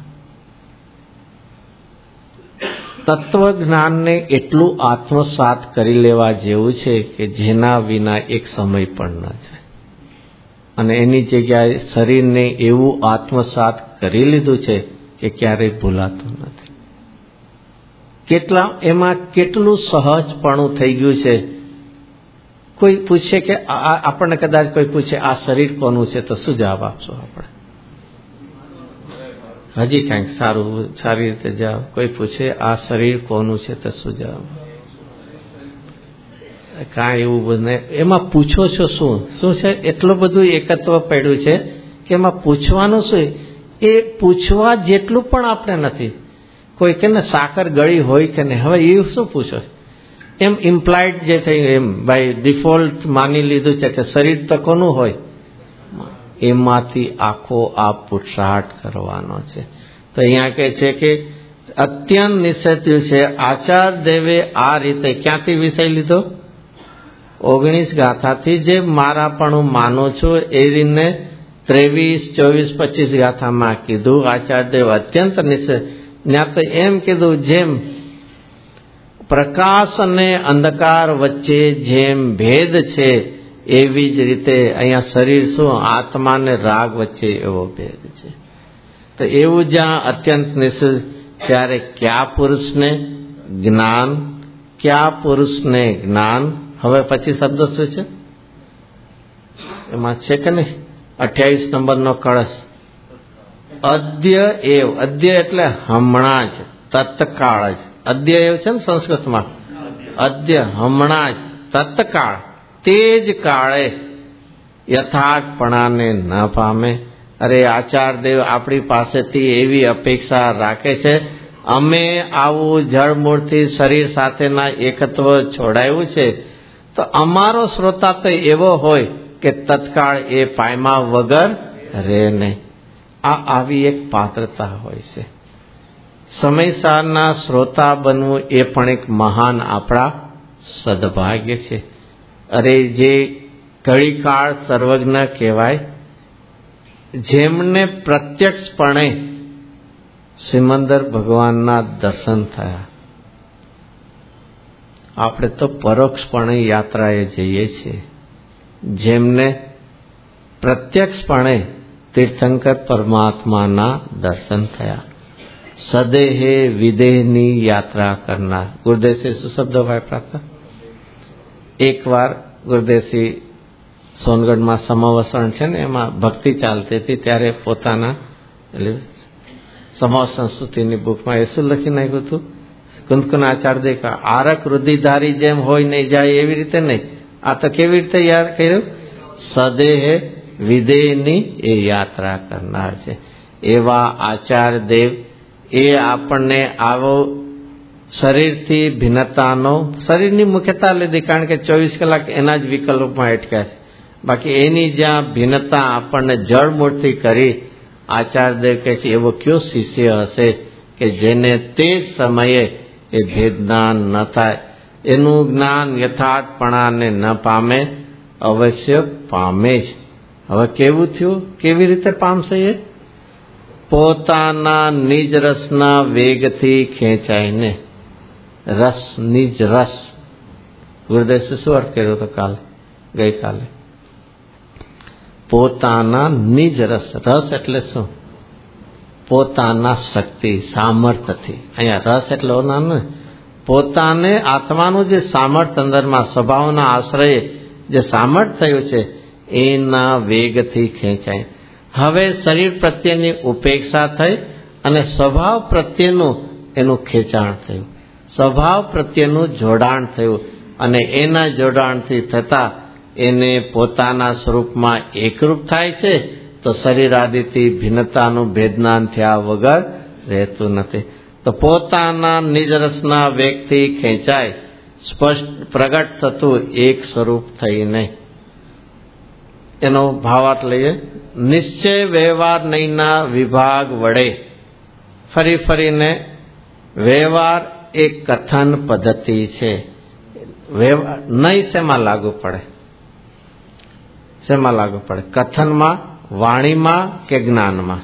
તત્વજ્ઞાનને એટલું આત્મસાત કરી લેવા જેવું છે કે જેના વિના એક સમય પણ ન જાય. અને એની જગ્યાએ શરીરને એવું આત્મસાત કરી લીધું છે કે ક્યારેય ભૂલાતું નથી. કેટલા એમાં કેટલું સહજપણું થઈ ગયું છે. કોઈ પૂછે કે આપણને કદાચ કોઈ પૂછે આ શરીર કોનું છે તો શું જવાબ આપશો આપણે? હજી કંઈક સારું સારી રીતે જવાબ. કોઈ પૂછે આ શરીર કોનું છે તો શું જવાબ? કાંઈ એવું બધું એમાં પૂછો છો શું શું છે? એટલું બધું એકત્વ પડ્યું છે કે એમાં પૂછવાનું શું? એ પૂછવા જેટલું પણ આપણે નથી. કોઈ કે ને સાકર ગળી હોય કે નહીં, હવે એ શું પૂછો? એમ ઇમ્પ્લાઇડ જે થયું એમ બાય ડિફોલ્ટ માની લીધું છે કે શરીર તો કોનું હોય. એમાંથી આખો આ પુરુષાર્થ કરવાનો છે. તો અહીંયા કહે છે કે અત્યંત નિષેધ છે. આચાર્ય દેવે આ રીતે ક્યાંથી વિષય લીધો? ઓગણીસ ગાથાથી જે મારા પણ હું માનું છું એ રીતે ત્રેવીસ ચોવીસ પચીસ ગાથામાં કીધું. આચાર્ય દેવ અત્યંત નિષેધ. ત્યાં તો એમ કીધું જેમ પ્રકાશ અને અંધકાર વચ્ચે જેમ ભેદ છે એવી જ રીતે અહીંયા શરીર શું આત્મા ને રાગ વચ્ચે એવો ભેદ છે. તો એવું જ્યાં અત્યંત નિષેધ ત્યારે ક્યાં પુરુષને જ્ઞાન, ક્યાં પુરુષને જ્ઞાન. હવે પછી શબ્દ શું છે એમાં છે કે નહીં? અઠ્યાવીસ નંબરનો કળશ. અદ્ય એવ. અદ્ય એટલે હમણાં જ, તત્કાળ જ. અદ્ય એવ છે ને સંસ્કૃતમાં. અદ્ય હમણાં જ, તત્કાળ, તે જ કાળે યથાર્થપણાને ન પામે. અરે આચાર્ય દેવ આપણી પાસેથી એવી અપેક્ષા રાખે છે. અમે આવું જળમૂળથી શરીર સાથેના એકત્વ છોડાયું છે તો અમારો શ્રોતા તો એવો હોય કે તત્કાળ એ પાયમા વગર રહે નહીં. આ આવી એક પાત્રતા હોય છે. સમયસારના શ્રોતા બનવું એ પણ એક મહાન આપણા સદભાગ્ય છે. અરે જે ઘડીકાળ સર્વજ્ઞ કહેવાય, જેમને પ્રત્યક્ષપણે સિમંદર ભગવાનના દર્શન થયા. આપણે તો પરોક્ષપણે યાત્રાએ જઈએ છીએ. જેમને પ્રત્યક્ષપણે તીર્થંકર પરમાત્માના દર્શન થયા. સદેહે વિદેહની યાત્રા કરનાર. ગુરુદેવસે શું શબ્દો વાપર્યા હતા? એક વાર ગુરુદેવસી સોનગઢમાં સમવસરણ છે ને એમાં ભક્તિ ચાલતી હતી ત્યારે પોતાના એટલે સમવ સંસ્કૃતિની બુકમાં એ શું લખી નાખ્યું હતું? કુંદકુન આચાર્ય દેખા આરક રુધિધારી જેમ હોય નહીં જાય એવી રીતે નહીં. આ તો કેવી રીતે યાદ કર્યું? સદેહે વિદેહની એ યાત્રા કરનાર છે. એવા આચાર્ય દેવ એ આપણને આવો શરીરથી ભિન્નતાનો, શરીરની મુખ્યતા લીધી કારણ કે ચોવીસ કલાક એના જ વિકલ્પમાં અટક્યા છે. બાકી એની જ્યાં ભિન્નતા આપણને જળમૂળથી કરી આચાર્ય દેવ કહે છે એવો કયો શિષ્ય હશે કે જેને તે જ સમયે એ ભેદ જ્ઞાન ન થાય, એનું જ્ઞાન યથાર્થપણાને ન પામે? અવશ્ય પામે જ. હવે કેવું થયું? કેવી રીતે પામશે? એ પોતાના નિજ રસના વેગથી ખેંચાઈને. રસ, નિજ રસ. ગુરુદેવે શું અર્થ કર્યો હતો કાલે, ગઈકાલે? પોતાના નિજ રસ. રસ એટલે શું? પોતાના શક્તિ, સામર્થ્યથી. અહીંયા રસ એટલે ઓના પોતાને આત્માનું જે સામર્થ્ય અંદરમાં સ્વભાવના આશ્રયે જે સામર્થ્ય થયું છે એના વેગથી ખેંચાય. હવે શરીર પ્રત્યેની ઉપેક્ષા થઈ અને સ્વભાવ પ્રત્યેનું એનું ખેંચાણ થયું, સ્વભાવ પ્રત્યેનું જોડાણ થયું અને એના જોડાણથી થતા એને પોતાના સ્વરૂપમાં એકરૂપ થાય છે. તો શરીર આદિથી ભિન્નતાનું ભેદનાન થયા વગર રહેતું નથી. તો પોતાના નિજરસના વેગથી ખેંચાય સ્પષ્ટ પ્રગટ થતું એક સ્વરૂપ થઈને. એનો ભાવાર્થ લઈએ. નિશ્ચય વ્યવહાર નહીંના વિભાગ વડે. ફરી ફરીને વ્યવહાર એક કથન પદ્ધતિ છે. વ્યવહાર નહીં શેમાં લાગુ પડે? શેમાં લાગુ પડે? કથનમાં, વાણીમાં કે જ્ઞાનમાં?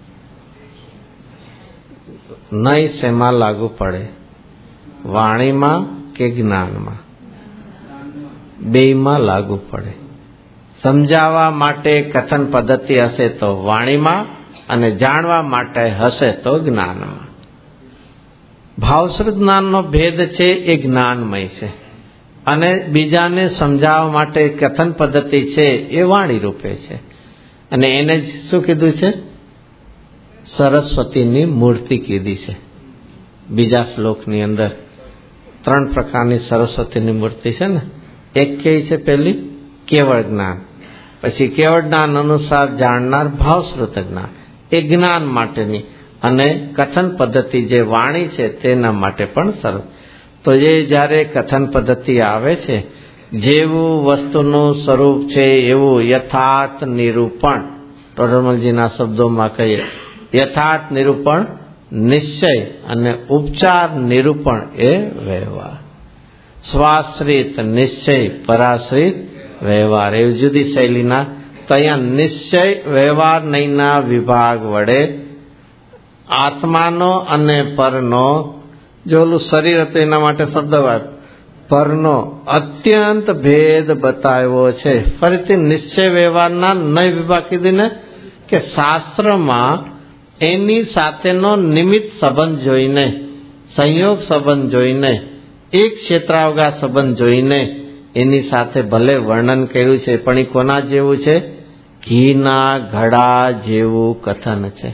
નહીં શેમાં લાગુ પડે? વાણીમાં કે જ્ઞાનમાં? બેયમાં લાગુ પડે. સમજાવવા માટે કથન પદ્ધતિ હશે તો વાણીમાં, અને જાણવા માટે હશે તો જ્ઞાનમાં. ભાવશ્રુત જ્ઞાનનો ભેદ છે એ જ્ઞાનમય છે, અને બીજાને સમજાવવા માટે કથન પદ્ધતિ છે એ વાણી રૂપે છે. અને એને જ શું કીધું છે? સરસ્વતીની મૂર્તિ કીધી છે. બીજા શ્લોકની અંદર ત્રણ પ્રકારની સરસ્વતીની મૂર્તિ છે ને. એક કઈ છે? પેલી કેવળ જ્ઞાન, પછી કેવળ જ્ઞાન અનુસાર જાણનાર ભાવશ્રુત જ્ઞાન, એ જ્ઞાન માટેની, અને કથન પદ્ધતિ જે વાણી છે તેના માટે પણ સરસ. તો એ જ્યારે કથન પદ્ધતિ આવે છે, જેવું વસ્તુનું સ્વરૂપ છે એવું યથાર્થ નિરૂપણ, ટોડરમલજીના શબ્દોમાં કહીએ, યથાર્થ નિરૂપણ નિશ્ચય, અને ઉપચાર નિરૂપણ એ વ્યવહાર. સ્વાશ્રિત નિશ્ચય, પરાશ્રિત વ્યવહાર, એવી જુદી શૈલીના. તો અહીંયા નિશ્ચય વ્યવહાર નહીંના વિભાગ વડે આત્માનો અને પરનો, જો ઓલું શરીર હતું એના માટે શબ્દ પરનો અત્યંત ભેદ બતાવ્યો છે. ફરીથી નિશ્ચય વ્યવહારના નય વિભાગ કીધીને કે શાસ્ત્રમાં એની સાથેનો નિમિત્ત સંબંધ જોઈને, સંયોગ સંબંધ જોઈને, એક ક્ષેત્રાવગા સંબંધ જોઈને એની સાથે ભલે વર્ણન કર્યું છે, પણ એ કોના જેવું છે? ઘીના ઘડા જેવું કથન છે.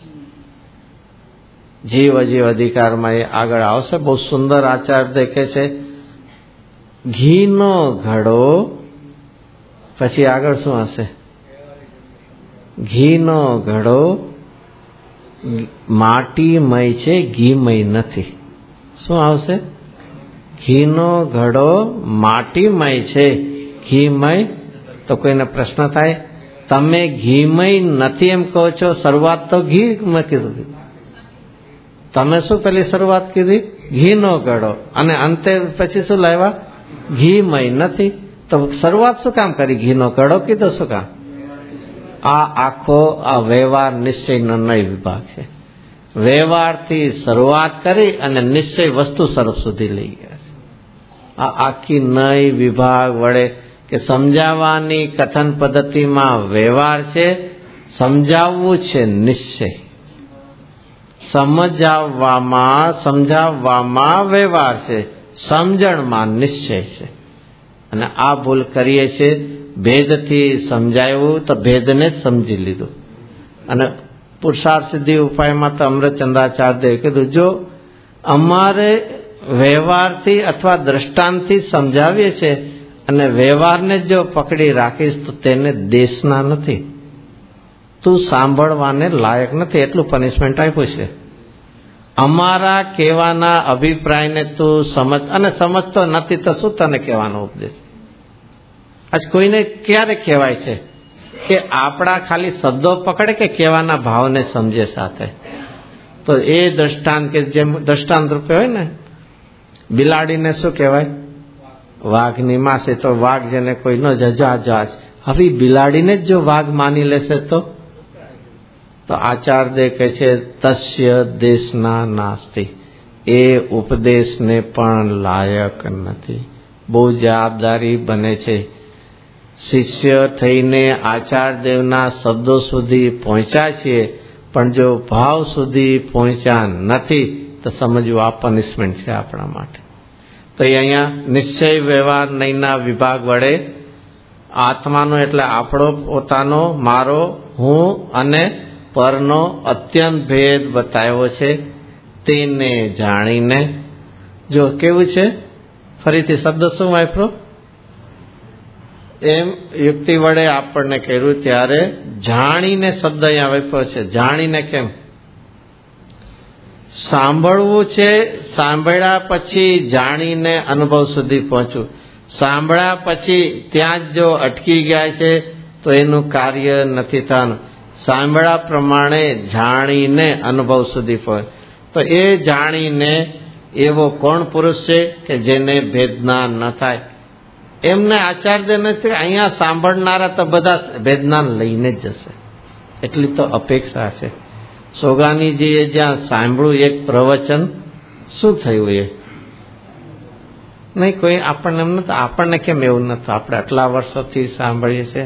જીવ અજીવ અધિકારમાં એ આગળ આવશે. બહુ સુંદર આચાર દેખે છે. ઘીનો ઘડો, પછી આગળ શું હશે? ઘીનો ઘડો માટીમય છે, ઘીમય નથી. શું આવશે? ઘીનો ઘડો માટીમય છે, ઘીમય. તો કોઈને પ્રશ્ન થાય, તમે ઘીમય નથી એમ કહો છો, શરૂઆત તો ઘીમાં કીધું. તમે શું પેલી શરૂઆત કીધી? ઘીનો ઘડો, અને અંતે પછી શું લાવ્યા? ઘીમય નથી. તો શરૂઆત શું કામ કરી? ઘીનો ઘડો કીધો શું કામ? આ આખો આ વ્યવહાર નિશ્ચયનો નય વિભાગ છે. વ્યવહારથી શરૂઆત કરી અને નિશ્ચય વસ્તુ સ્વરૂપ સુધી લઈ ગયા છે. આ આખી નય વિભાગ વડે કે સમજાવવાની કથન પદ્ધતિમાં વ્યવહાર છે, સમજાવવું છે નિશ્ચય. સમજાવવામાં સમજાવવામાં વ્યવહાર છે, સમજણમાં નિશ્ચય છે. અને આ ભૂલ કરીએ છીએ. ભેદથી સમજાયું તો ભેદને જ સમજી લીધું. અને પુરુષાર્થ સિદ્ધિ ઉપાયમાં તો અમૃતચંદ્રાચાર્ય કીધું, જો અમારે વ્યવહારથી અથવા દ્રષ્ટાંતથી સમજાવીએ છીએ અને વ્યવહારને જો પકડી રાખીશ તો તેને દેશના નથી, તું સાંભળવાને લાયક નથી, એટલું પનિશમેન્ટ આપ્યું છે. અમારા કહેવાના અભિપ્રાયને તું સમજ, અને સમજતો નથી તો શું તને કહેવાનો ઉપદેશ? આજ કોઈને ક્યારે કહેવાય છે કે આપણા ખાલી શબ્દો પકડે કે કહેવાના ભાવને સમજે સાથે? તો એ દ્રષ્ટાંત કે જેમ દ્રષ્ટાંત રૂપે હોય ને, બિલાડીને શું કહેવાય? વાઘની માસે. તો વાઘ જેને કોઈનો જજા જાજ, હવે બિલાડીને જ જો વાઘ માની લેશે તો તો આચાર્ય કહે છે તસ્ય દેશના નાસ્તિ, એ ઉપદેશને પણ લાયક નથી. બહુ જવાબદારી બને છે. શિષ્ય થઈને આચાર્યદેવના શબ્દો સુધી પહોંચ્યા છીએ, પણ જો ભાવ સુધી પહોંચ્યા નથી તો સમજવું આ પનિશમેન્ટ છે આપણા માટે. તો અહીંયા નિશ્ચય વ્યવહાર નહીંના વિભાગ વડે આત્માનો એટલે આપણો પોતાનો, મારો, હું અને પરનો અત્યંત ભેદ બતાવ્યો છે. તેને જાણીને, જો કેવું છે, ફરીથી શબ્દ શું વાપરો? એમ યુક્તિ વડે આપણને કર્યું ત્યારે જાણીને શબ્દ અહીંયા વાપર્યો છે. જાણીને કેમ? સાંભળવું છે, સાંભળ્યા પછી જાણીને અનુભવ સુધી પહોંચવું. સાંભળ્યા પછી ત્યાં જ જો અટકી ગયા છે તો એનું કાર્ય નથી થવાનું. સાંભળ્યા પ્રમાણે જાણીને અનુભવ સુધી પહોંચ. તો એ જાણીને એવો કોણ પુરુષ છે કે જેને ભેદજ્ઞાન ન થાય? એમને આચાર્ય નથી. અહીંયા સાંભળનારા તો બધા ભેદજ્ઞાન લઈને જ જશે, એટલી તો અપેક્ષા છે. સોગાનીજીએ જ્યાં સાંભળ્યું એક પ્રવચન, શું થયું એ નહીં? કોઈ આપણને એમ નથી. આપણને કેમ એવું નથી? આપણે આટલા વર્ષોથી સાંભળીએ છીએ.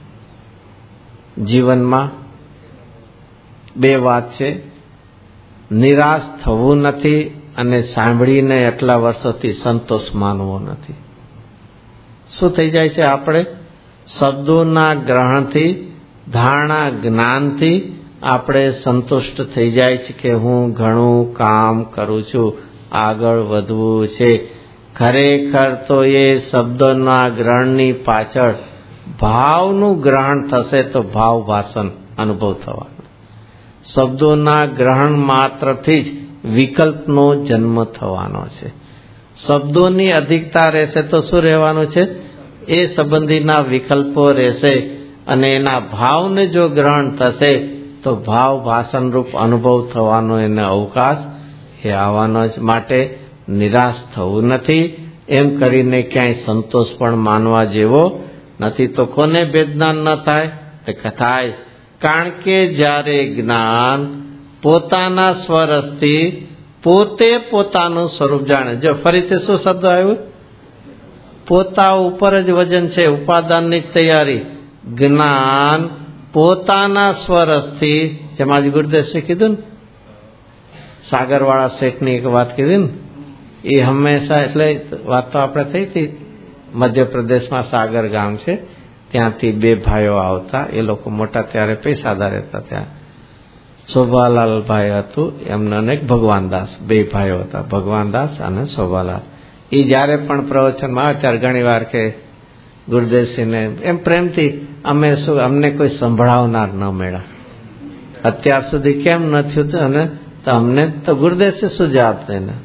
જીવનમાં બે વાત છે, નિરાશ થવું નથી અને સાંભળીને એટલા વર્ષોથી સંતોષ માનવો નથી. શું થઈ જાય છે? આપણે શબ્દોના ગ્રહણથી, ધારણા જ્ઞાનથી આપણે સંતુષ્ટ થઈ જાય છે કે હું ઘણું કામ કરું છું, આગળ વધવું છે. ખરેખર તો એ શબ્દોના ગ્રહણની પાછળ ભાવનું ગ્રહણ થશે તો ભાવ ભાષણ અનુભવ થવાનો. શબ્દોના ગ્રહણ માત્રથી જ વિકલ્પનો જન્મ થવાનો છે. શબ્દોની અધિકતા રહેશે તો શું રહેવાનું છે? એ સંબંધીના વિકલ્પો રહેશે અને એના ભાવને જો ગ્રહણ થશે તો ભાવ ભાષણ રૂપ અનુભવ થવાનો એને અવકાશ એ આવવાનો છે. માટે નિરાશ થવું નથી. એમ કરીને ક્યાંય સંતોષ પણ માનવા જેવો નથી. તો કોને ભેદજ્ઞાન ન થાય? થાય કારણ કે જ્યારે જ્ઞાન પોતાના સ્વરસથી પોતે પોતાનું સ્વરૂપ જાણે. જો ફરીથી શું શબ્દ આવ્યો? પોતા ઉપર જ વજન છે, ઉપાદાનની તૈયારી. જ્ઞાન પોતાના સ્વરસથી, જેમ આજ ગુરુદેશે કીધું ને, સાગરવાળા શેઠની એક વાત કીધી ને, એ હંમેશા, એટલે વાત તો આપણે થઈ હતી, મધ્યપ્રદેશમાં સાગર ગામ છે, ત્યાંથી બે ભાઈઓ આવતા. એ લોકો મોટા ત્યારે પૈસાદાર હતા. ત્યાં શોભાલાલભાઈ હતું, એમનો એક ભગવાનદાસ, બે ભાઈઓ હતા, ભગવાનદાસ અને શોભાલાલ. એ જ્યારે પણ પ્રવચનમાં આવે ત્યારે ઘણી વાર કે ગુરુદેવસિંહને એમ પ્રેમથી, અમે શું, અમને કોઈ સંભળાવનાર ન મળ્યા, અત્યાર સુધી કેમ ન થયું? અને તો અમને તો ગુરુદેવસિંહ શું જવાબ દઈને,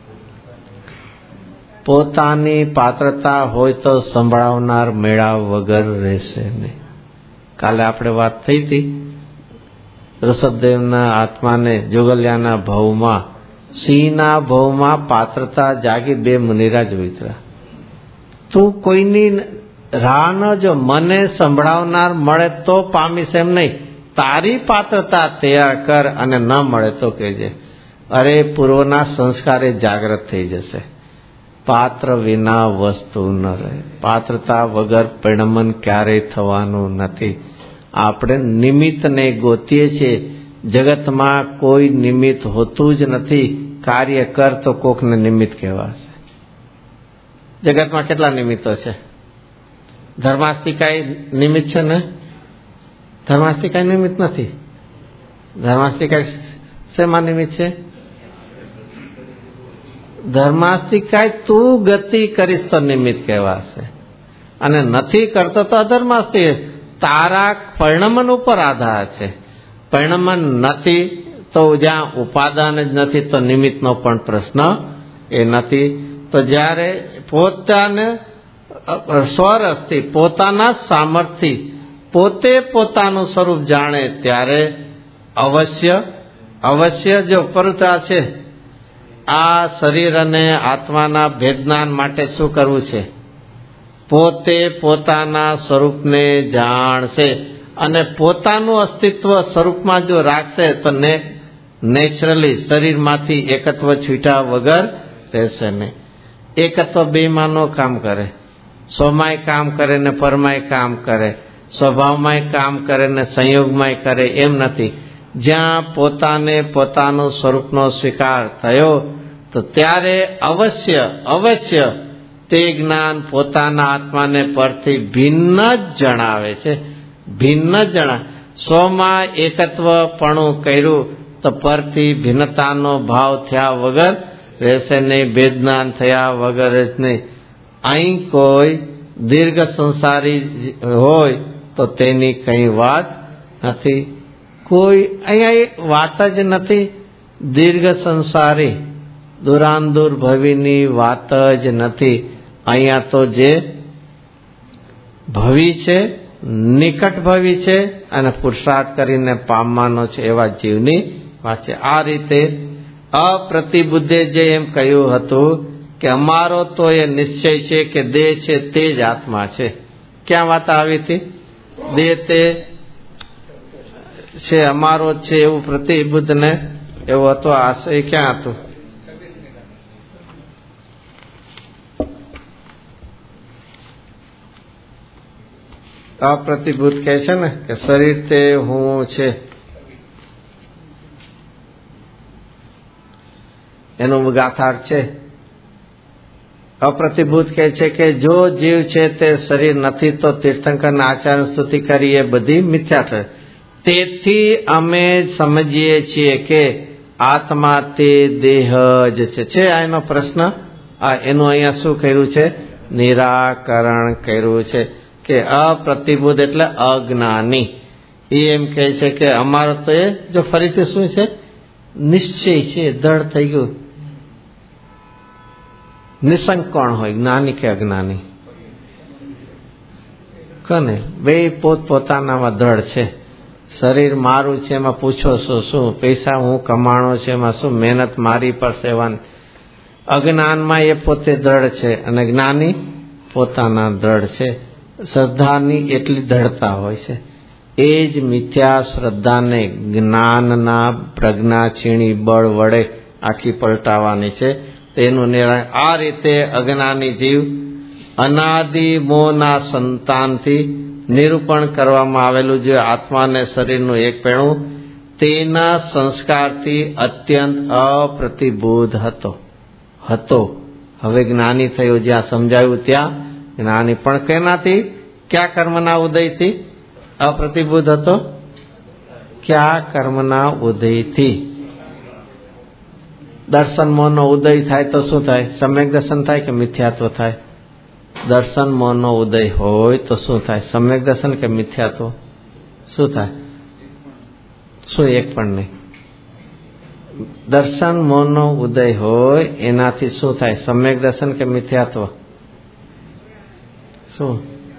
પોતાની પાત્રતા હોય તો સંભળાવનાર મેળા વગર રહેશે નહીં. કાલે આપણે વાત થઈ હતી, ઋષભદેવના આત્માને જોગલિયાના ભવમાં, સિંહના ભવમાં પાત્રતા જાગી બે મુનિરાજ વિતરા. તું કોઈની રાહ ન જો, મને સંભળાવનાર મળે તો પામીશ એમ નહીં, તારી પાત્રતા તૈયાર કર અને ન મળે તો કહેજે. અરે પૂર્વના સંસ્કારે જાગૃત થઈ જશે. પાત્ર વિના વસ્તુ ન રહે. પાત્રતા વગર પરિણમન ક્યારેય થવાનું નથી. આપણે નિમિત્તને ગોતીએ છીએ. જગતમાં કોઈ નિમિત્ત હોતું જ નથી. કાર્ય કર તો કોકને નિમિત્ત કહેવાશે. જગતમાં કેટલા નિમિત્તો છે? ધર્માસ્તિકાય નિમિત્ત છે ને? ધર્માસ્તિકાય નિમિત્ત નથી. ધર્માસ્તિકાય શેમાં નિમિત્ત છે? ધર્માસ્તિકાય તું ગતિ કરીશ તો નિમિત્ત કહેવાશે, અને નથી કરતો તો અધર્માસ્તિક. તારા પરિણમન ઉપર આધાર છે. પરિણમન નથી તો જ્યાં ઉપાદાન જ નથી તો નિમિત્તનો પણ પ્રશ્ન એ નથી. તો જ્યારે પોતાને સ્વરસથી, પોતાના સામર્થ્યથી પોતે પોતાનું સ્વરૂપ જાણે ત્યારે અવશ્ય અવશ્ય જો પરતા છે. આ શરીર અને આત્માના ભેદજ્ઞાન માટે શું કરવું છે? પોતે પોતાના સ્વરૂપને જાણશે અને પોતાનું અસ્તિત્વ સ્વરૂપમાં જો રાખશે તો ને નેચરલી શરીરમાંથી એકત્વ છૂટા વગર રહેશે નહીં. એકત્વ બેમાં નો કામ કરે. સ્વમાય કામ કરે ને પરમાય કામ કરે, સ્વભાવમાંય કામ કરે ને સંયોગમાંય કરે, એમ નથી. જ્યાં પોતાને પોતાનું સ્વરૂપનો સ્વીકાર થયો તો ત્યારે અવશ્ય અવશ્ય તે જ્ઞાન પોતાના આત્માને પરથી ભિન્ન જ જણાવે છે. ભિન્ન જ જણાવે. સ્વમાં એકત્વપણું કર્યું તો પરથી ભિન્નતાનો ભાવ થયા વગર રહેશે નહીં, ભેદજ્ઞાન થયા વગર જ નહીં. અહીં કોઈ દીર્ઘ સંસારી હોય તો તેની કઈ વાત નથી. કોઈ અહીંયા વાત જ નથી. દીર્ઘ સંસારી દુરાંદુર ભવિની વાત જ નથી. અહીંયા તો જે ભવિ છે, નિકટ ભવિ છે અને પુરુષાર્થ કરીને પામવાનો છે એવા જીવની વાત છે. આ રીતે અપ્રતિબુદ્ધે જે એમ કહ્યું હતું કે અમારો તો એ નિશ્ચય છે કે દેહ છે તે જ આત્મા છે. ક્યાં વાત આવી હતી? દેહ તે છે અમારો છે એવું પ્રતિબુદ્ધ ને એવું હતો. આશય ક્યાં હતું? અપ્રતિબુદ્ધ કહે છે ને કે શરીર તે હું છે, એનો ગાથાર્થ છે. અપ્રતિબુદ્ધ કહે છે કે જો જીવ છે તે શરીર નથી તો તીર્થંકરના આચાર્ય સ્તુતિ કરી એ બધી મિથ્યા છે. તેથી અમે સમજીએ છીએ કે આત્મા તે દેહ જ છે. છે આ એનો પ્રશ્ન. આ એનું અહીંયા શું કર્યું છે? નિરાકરણ કર્યું છે કે અપ્રતિબુદ્ધ એટલે અજ્ઞાની. એ એમ કહે છે કે અમારો તો એ જો ફરીથી શું છે? નિશ્ચય છે, દૃઢ થઈ ગયું. નિશંક કોણ હોય, જ્ઞાની કે અજ્ઞાની? કને બે પોતપોતાનામાં દ્રઢ છે. શરીર મારું છે એમાં પૂછો શું શું પૈસા હું કમાણો છે એમાં શું મહેનત મારી પર સેવાની. અજ્ઞાનમાં એ પોતે દ્રઢ છે અને જ્ઞાની પોતાના દ્રઢ છે. શ્રદ્ધાની એટલી દ્રઢતા હોય છે. એ જ મિથ્યા શ્રદ્ધાને જ્ઞાનના પ્રજ્ઞા છીણી બળ વડે આખી પલટાવવાની છે. તેનું નિર્ણય આ રીતે અજ્ઞાની જીવ અનાદિ મોહના સંતાનથી નિરૂપણ કરવામાં આવેલું જે આત્માને શરીરનું એક પેણું તેના સંસ્કારથી અત્યંત અપ્રતિબુદ્ધ હતો હતો હવે જ્ઞાની થયો. જ્યાં સમજાયું ત્યાં જ્ઞાની પણ કેનાથી? ક્યાં કર્મના ઉદયથી અપ્રતિબુદ્ધ હતો? ક્યાં કર્મના ઉદયથી? દર્શન મોહનો ઉદય થાય તો શું થાય? સમ્યક દર્શન થાય કે મિથ્યાત્વ થાય? દર્શન મોહનો ઉદય હોય તો શું થાય? સમ્યક દર્શન કે મિથ્યાત્વ? શું થાય? શું? એક પણ નહીં. દર્શન મોહનો ઉદય હોય એનાથી શું થાય? સમ્યક દર્શન કે મિથ્યાત્વ? શું?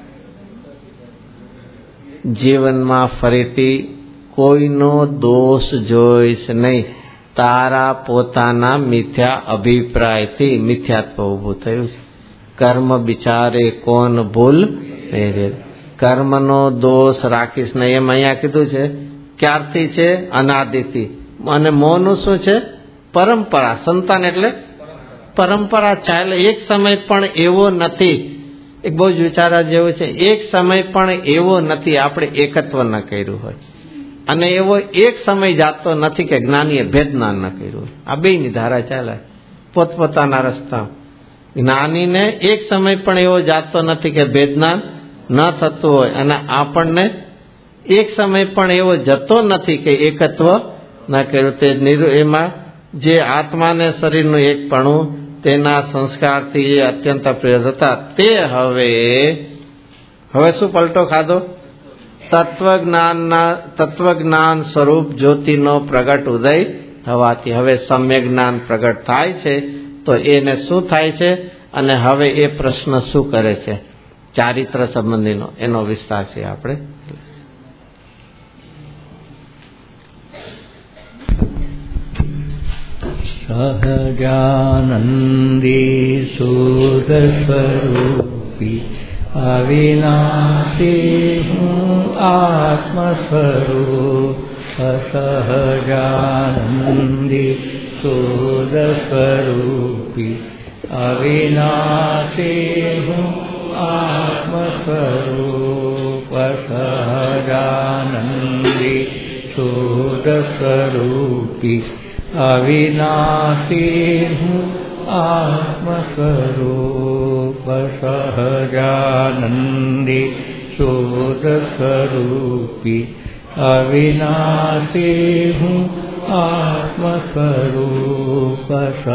જીવનમાં ફરીથી કોઈનો દોષ જોઈશ નહીં. તારા પોતાના મિથ્યા અભિપ્રાયથી મિથ્યાત્વ ઉભું થયું છે. કર્મ બિચારે કોણ ભૂલ મેરે. કર્મનો દોષ રાખીશ નહીં એમ અહીંયા કીધું છે. ક્યારથી છે? અનાદિથી. અને મોહનું શું છે? પરંપરા. સંતાન એટલે પરંપરા ચાલે. એક સમય પણ એવો નથી, એક બહુ જ વિચારા જેવું છે, એક સમય પણ એવો નથી આપણે એકત્વ ન કર્યું હોય અને એવો એક સમય જાતો નથી કે જ્ઞાનીએ ભેદના ન કર્યું હોય. આ બેયની ધારા ચાલે પોતપોતાના રસ્તા. જ્ઞાનીને એક સમય પણ એવો જાતો નથી કે ભેદનાન ન થતું હોય અને આપણને એક સમય પણ એવો જતો નથી કે એકત્વ ન કર્યું. તે એમાં જે આત્માને શરીરનું એકપણું તેના સંસ્કારથી એ અત્યંત પ્રિય હતા. તે હવે હવે શું પલટો ખાધો? તત્વજ્ઞાનના તત્વજ્ઞાન સ્વરૂપ જ્યોતિનો પ્રગટ ઉદય થવાથી હવે સમ્યક જ્ઞાન પ્રગટ થાય છે. તો એને શું થાય છે અને હવે એ પ્રશ્ન શું કરે છે? ચારિત્ર સંબંધીનો એનો વિસ્તાર છે આપણે. સહજાનંદી શુદ્ધ સ્વરૂપી અવિનાશી હું આત્મ સ્વરૂપ. સહજાનંદી શુદ્ધ સ્વરૂપી અવિનાશી હું આત્મ સ્વરૂપ. સહજાનંદી શુદ્ધ સ્વરૂપી અવિનાશી હું આત્મ સ્વરૂપ. સહજાનંદી શુદ્ધ સ્વરૂપી અવિનાશી હું આત્મ સ્વરૂપ.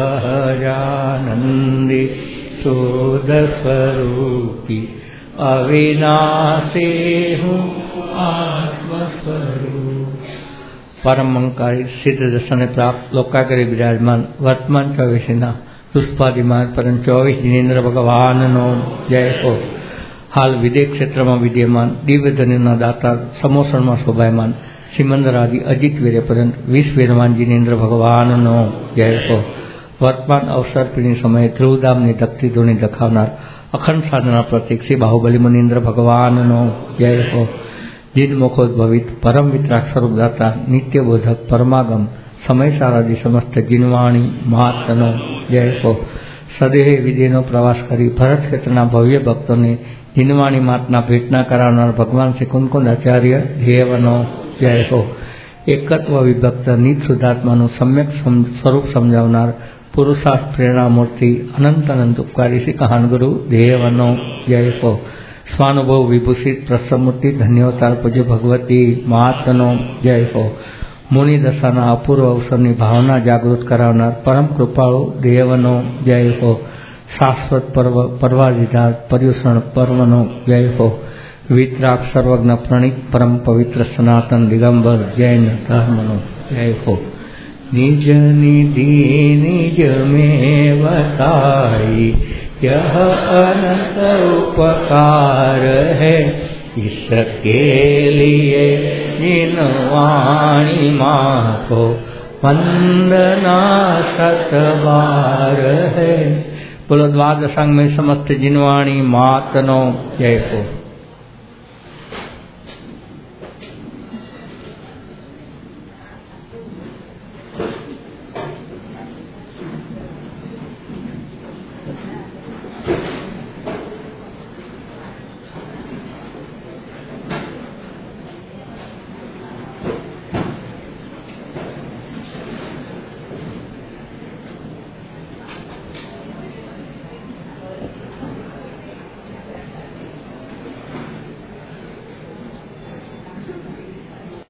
સહજાનંદી શુદ્ધ સ્વરૂપી અવિનાશી હું આત્મ સ્વરૂપ. परमंकारी सिद्ध दर्शन प्राप्त लोकाग्रे विराजमान वर्तमान चौवीसना पुष्पादिमान परम चौवीस जिनेन्द्र भगवान नो जय हो। हाल विदेश क्षेत्र में विद्यमान दिव्य धनुना दाता समोसण में शोभायमान सिमंदर आदि अजित वीर पर्यंत विश्व वीरमान जिनेन्द्र भगवान नो जय हो। वर्तमान अवसर पीढ़ी समय ध्रुवधाम ने धक्ति धूनी दखावनार अखंड साधना प्रतीक श्री बाहुबली मुनीन्द्र भगवान नो जय हो। जिन मुखोद्भवित परम वितराग स्वरूप दाता नित्य बोधक परमागम समय सारादि समस्त जिनवाणी महात्मनो जय हो। सदेह विदेनो प्रवास करी भरत क्षेत्रना भव्य भक्तों ने जिनवाणी मातना भेटना करावनार भगवान श्री कुंकुंद आचार्य ध्येयवनो जय हो। एकत्व विभक्त नित शुद्धात्मानु सम्यक स्वरूप समझावनार पुरुषार्थ प्रेरणा मूर्ति अनंत अनंत उपकारी श्री कहान गुरु ध्येयवनो जय हो। स्वानुभव विभूषित प्रसमूर्ति धन्यवतार पूज्य भगवती महात्मनो जय हो। मुनि दशाना अपूर्व अवसर भावना जागृत करावनार परम कृपाळु देवनो जय हो। शाश्वत पर्व पर्वाधिदार पर्युषण पर्वनो जय हो। वितराग सर्वज्ञ प्रणीत परम पवित्र सनातन दिगंबर जैन धर्मनो जय हो। निज निधि निज में वसाई यह अनंत उपकार है, इसके लिए जिनवाणी माँ को वंदना सत बार है। बोलो द्वादशांग में समस्त जिनवाणी मातनो जय हो।